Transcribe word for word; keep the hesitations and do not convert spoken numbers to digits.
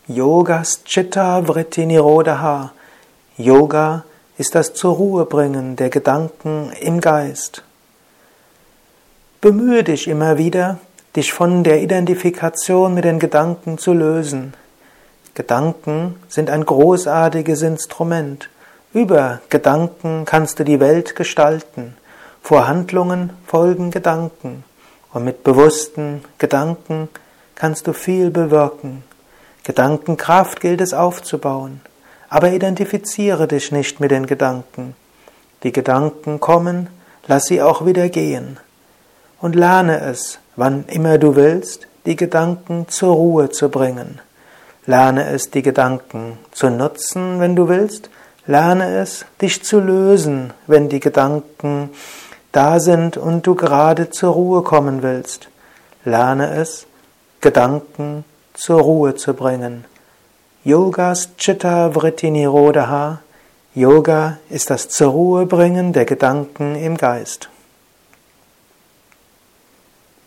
Yogas Chitta Vritti Nirodha. Yoga ist das zur Ruhe bringen der Gedanken im Geist. Bemühe dich immer wieder, dich von der Identifikation mit den Gedanken zu lösen. Gedanken sind ein großartiges Instrument. Über Gedanken kannst du die Welt gestalten. Vor Handlungen folgen Gedanken. Und mit bewussten Gedanken kannst du viel bewirken. Gedankenkraft gilt es aufzubauen. Aber identifiziere dich nicht mit den Gedanken. Die Gedanken kommen, lass sie auch wieder gehen. Und lerne es, wann immer du willst, die Gedanken zur Ruhe zu bringen. Lerne es, die Gedanken zu nutzen, wenn du willst. Lerne es, dich zu lösen, wenn die Gedanken da sind und du gerade zur Ruhe kommen willst. Lerne es, Gedanken zur Ruhe zu bringen. Yogas Chitta Vritti Nirodha. Yoga ist das zur Ruhe bringen der Gedanken im Geist.